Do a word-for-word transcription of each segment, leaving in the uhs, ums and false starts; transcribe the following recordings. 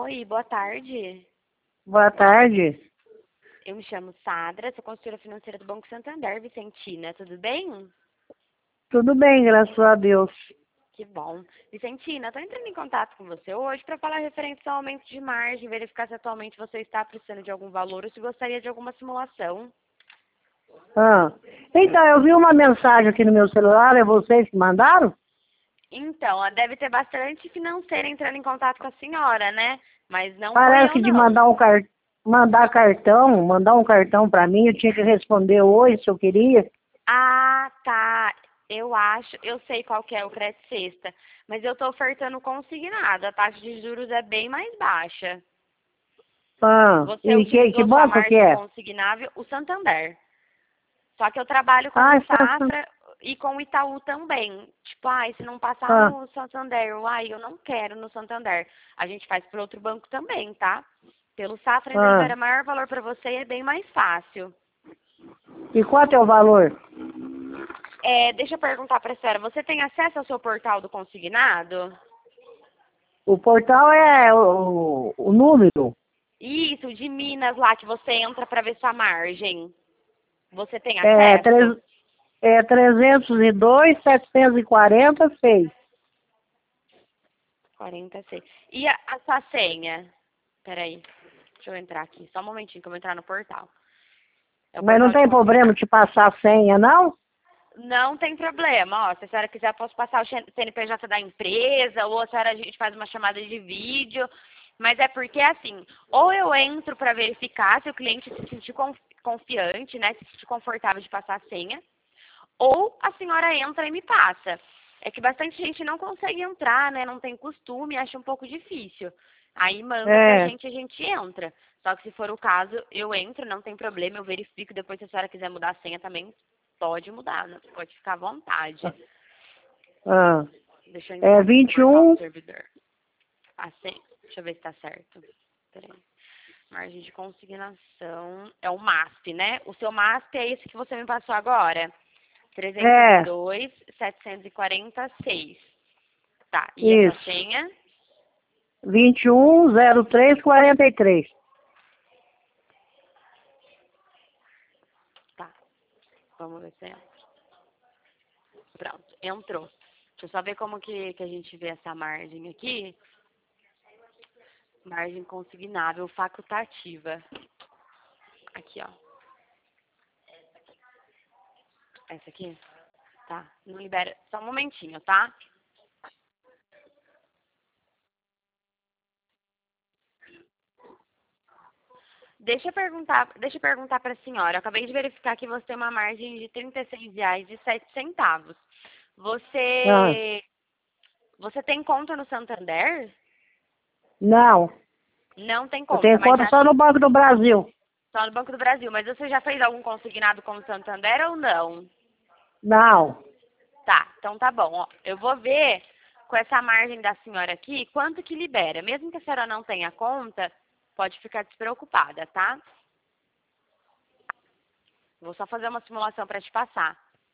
Oi, boa tarde. Boa tarde. Eu me chamo Sandra, sou consultora financeira do Banco Santander, Vicentina. Tudo bem? Tudo bem, graças a Deus. Que bom. Vicentina, estou entrando em contato com você hoje para falar referente ao aumento de margem, verificar se atualmente você está precisando de algum valor ou se gostaria de alguma simulação. Ah. Então, eu vi uma mensagem aqui no meu celular, é vocês que mandaram? Então, ó, deve ter bastante financeira entrando em contato com a senhora, né? Mas não foi Parece eu, que de não. mandar um car... mandar cartão, mandar um cartão para mim, eu tinha que responder hoje se eu queria. Ah, tá. Eu acho, eu sei qual que é o crédito sexta, mas eu estou ofertando consignado. A taxa de juros é bem mais baixa. Ah, Você e que, que utilizou sua banco que margem é? consignável, o Santander. Só que eu trabalho com Ah, o está... Safra e com o Itaú também. Tipo, ai, se não passar ah, no Santander, ai, eu não quero no Santander. A gente faz por outro banco também, tá? Pelo Safra ainda ah. libera maior valor para você e é bem mais fácil. E quanto é o valor? É, deixa eu perguntar para a senhora, você tem acesso ao seu portal do consignado? O portal é o, o número. Isso, de Minas lá, que você entra para ver sua margem. Você tem É, acesso? três, é trezentos e dois, setecentos e quarenta, seis. quarenta e seis. E a, a sua senha? Peraí, deixa eu entrar aqui. Só um momentinho que eu vou entrar no portal. É o Mas não portal de tem problema consignado. te passar a senha, não? Não tem problema, ó. Se a senhora quiser, eu posso passar o C N P J da empresa, ou a senhora a gente faz uma chamada de vídeo. Mas é porque, assim, ou eu entro para verificar se o cliente se sentir conf- confiante, né? Se sentir confortável de passar a senha, ou a senhora entra e me passa. É que bastante gente não consegue entrar, né? Não tem costume, acha um pouco difícil. Aí manda pra É. gente e a gente entra. Só que se for o caso, eu entro, não tem problema, eu verifico. Depois, se a senhora quiser mudar a senha também, pode mudar, né? Pode ficar à vontade. Ah. Deixa eu É entrar aqui no vinte e portal do um. servidor. A senha, deixa eu ver se tá certo. Peraí. Margem de consignação. É o M A S P, né? O seu M A S P é esse que você me passou agora. trezentos e É, dois, setecentos e quarenta e seis. Tá, e essa isso. senha? vinte e um, zero três, quarenta e três. Tá, vamos ver se entra. Pronto, entrou. Deixa eu só ver como que, que a gente vê essa margem aqui. Margem consignável facultativa. Aqui, ó. Essa aqui? Tá, não libera. Só um momentinho, tá? Deixa eu perguntar, deixa eu perguntar para a senhora. Eu acabei de verificar que você tem uma margem de trinta e seis reais e sete centavos. Ah, Você, você tem conta no Santander? não, Não tem eu conta, tenho mas conta já só no Banco do Brasil. só no Banco do Brasil. Mas você já fez algum consignado com o Santander ou não? Não. Tá, então tá bom. Ó, eu vou ver com essa margem da senhora aqui quanto que libera. Mesmo que a senhora não tenha conta, pode ficar despreocupada, tá? Vou só fazer uma simulação para te passar.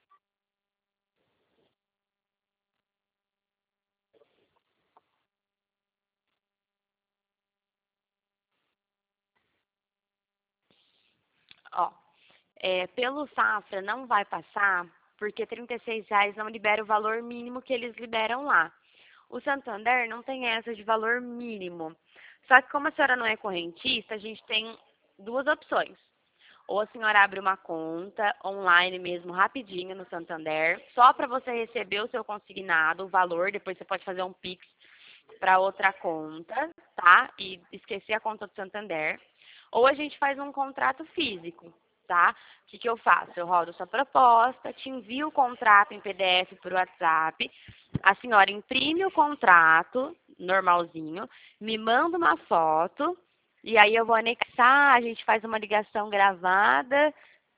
Ó, é, pelo Safra não vai passar, porque trinta e seis reais não libera o valor mínimo que eles liberam lá. O Santander não tem essa de valor mínimo. Só que como a senhora não é correntista, a gente tem duas opções. Ou a senhora abre uma conta online mesmo, rapidinho no Santander, só para você receber o seu consignado, o valor, depois você pode fazer um Pix para outra conta, tá? E esquecer a conta do Santander. Ou a gente faz um contrato físico, tá? O que, que eu faço? Eu rodo sua proposta, te envio o contrato em P D F por WhatsApp, a senhora imprime o contrato, normalzinho, me manda uma foto, e aí eu vou anexar, a gente faz uma ligação gravada,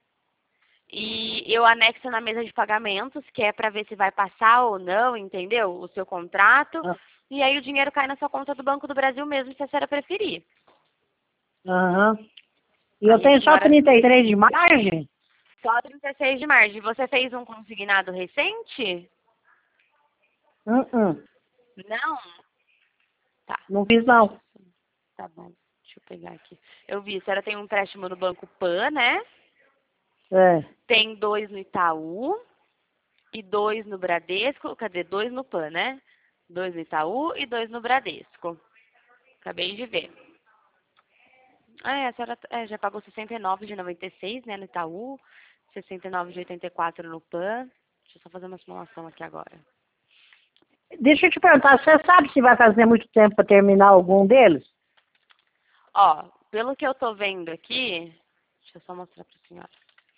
e eu anexo na mesa de pagamentos, que é para ver se vai passar ou não, entendeu? O seu contrato. Ah, E aí o dinheiro cai na sua conta do Banco do Brasil mesmo, se a senhora preferir. aham. E eu Aí a tenho só senhora trinta e três de margem? só trinta e seis de margem. Você fez um consignado recente? Uh -uh. Não? Tá. Não fiz, não. Tá bom, deixa eu pegar aqui. Eu vi, a senhora tem um empréstimo no Banco Pan, né? É. Tem dois no Itaú e dois no Bradesco. Cadê? Dois no Pan, né? Dois no Itaú e dois no Bradesco. Acabei de ver. Ah, é, a senhora é, já pagou sessenta e nove de noventa e seis, né, no Itaú. sessenta e nove de oitenta e quatro no Pan. Deixa eu só fazer uma simulação aqui agora. Deixa eu te perguntar, você sabe se vai fazer muito tempo para terminar algum deles? Ó, pelo que eu tô vendo aqui, deixa eu só mostrar pra senhora.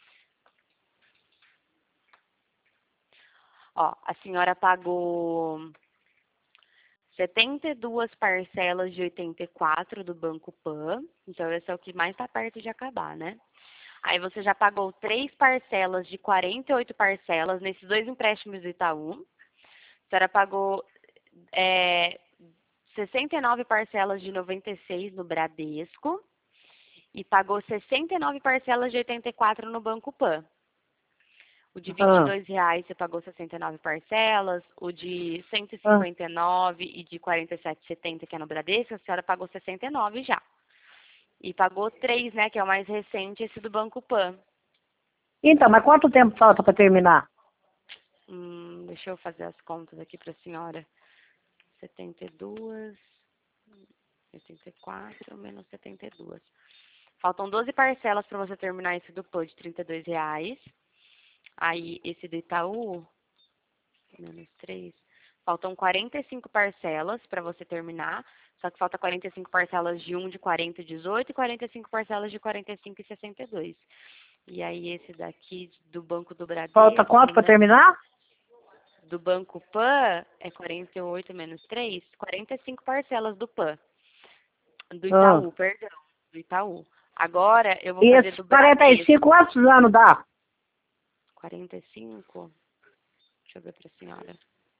Ó, a senhora pagou setenta e duas parcelas de oitenta e quatro do Banco Pan, então esse é o que mais está perto de acabar, né? Aí você já pagou três parcelas de quarenta e oito parcelas nesses dois empréstimos do Itaú. A senhora pagou é, sessenta e nove parcelas de noventa e seis no Bradesco e pagou sessenta e nove parcelas de oitenta e quatro no Banco Pan. O de vinte e Ah, dois reais você pagou sessenta e nove parcelas, o de cento e ah. cinquenta e nove e de quarenta e sete e setenta que é no Bradesco, a senhora pagou sessenta e nove já. E pagou três, né, que é o mais recente, esse do Banco Pan. Então, mas quanto tempo falta para terminar? Hum, deixa eu fazer as contas aqui para a senhora. setenta e dois, oitenta e quatro menos setenta e dois. Faltam doze parcelas para você terminar esse do Pan de trinta e dois reais. Aí esse do Itaú, menos três. Faltam quarenta e cinco parcelas para você terminar. Só que falta quarenta e cinco parcelas de um de quarenta e dezoito e quarenta e cinco parcelas de quarenta e cinco e sessenta e dois. E aí esse daqui do Banco do Falta Bradesco, quanto para né? terminar? Do Banco Pan é quarenta e oito menos três, quarenta e cinco parcelas do Pan. Do Ah. Itaú, perdão. Do Itaú. Agora eu vou E fazer esses do quarenta e cinco, Bradesco. quantos anos dá? quarenta e cinco. Deixa eu ver para a senhora.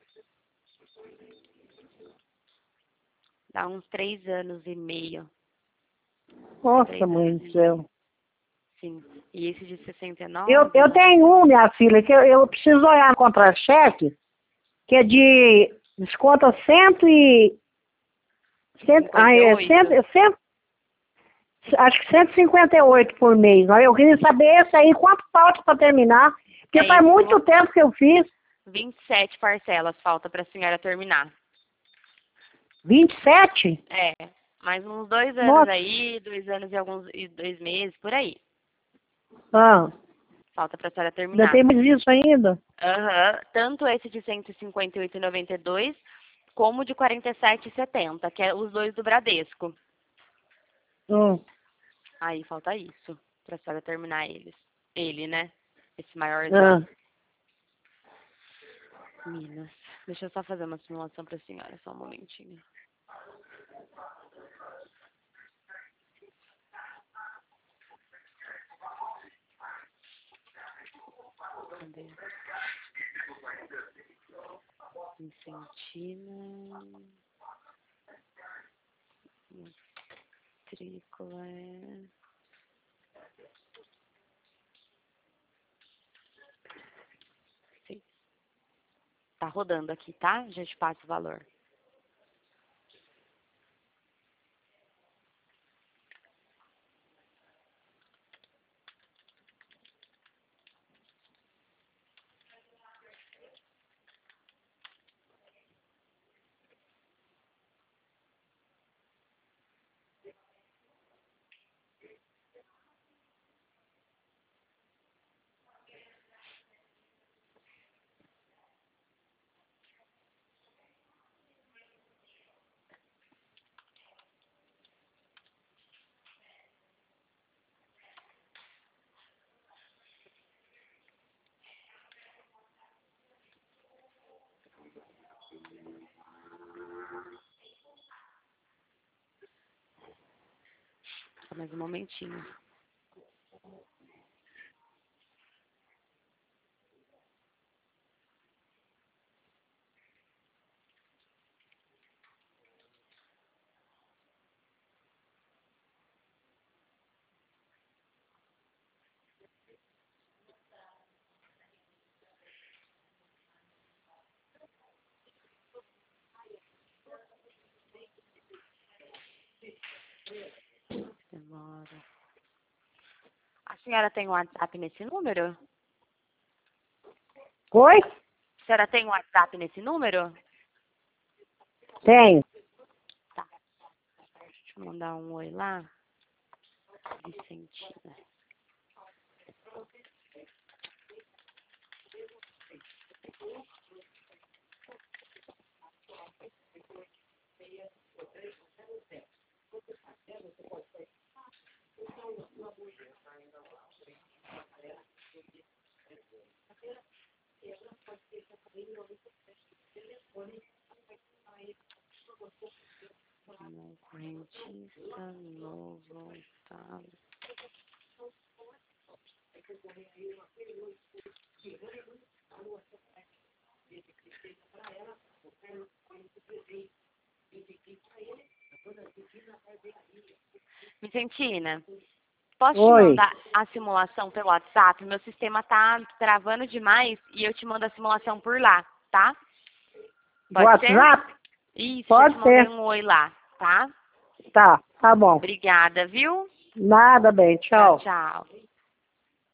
Dá uns três anos e meio. Nossa, Três mãe anos do e meio. céu. Sim. E esse de sessenta e Eu, eu nove? tenho um, minha filha, que eu, eu preciso olhar no contra-cheque, que é de desconta cento e... Cento, ah, é, cento, cinquenta e oito? é cento, acho que cento e cinquenta e oito por mês. Mas eu queria saber esse aí, quanto falta para terminar. Porque É faz esse que eu muito vou. tempo que eu fiz. vinte e sete parcelas falta para a senhora terminar. Vinte e sete. É. Mais uns dois anos Nossa. aí, dois anos e alguns e dois meses, por aí. Ah, Falta para a senhora ainda terminar. tem mais isso ainda? Aham. Tanto esse de cento e cinquenta e oito e noventa e dois, como o de quarenta e sete e setenta, que é os dois do Bradesco. Hum. Aí falta isso, para a senhora terminar eles. Ele, né? Esse maiorzão. Ah. Minas. Deixa eu só fazer uma simulação para a senhora, só um momentinho. Cadê? Vicentina. Matrícula é... Sim. Tá rodando aqui, tá? Já te passo o valor. Só mais um momentinho. senhora tem um WhatsApp nesse número? Oi? A senhora tem um WhatsApp nesse número? Tenho. Tá. Deixa eu mandar um oi lá. Vicentina. Correntista, novo, tá. Vicentina, posso te Oi. mandar a simulação pelo WhatsApp? Meu sistema tá travando demais e eu te mando a simulação por lá, tá? Do Pode ser? WhatsApp? Isso, Pode já te mandei ser. um oi lá, tá? Tá, tá bom. Obrigada, viu? Nada bem, Tchau, tchau. tchau.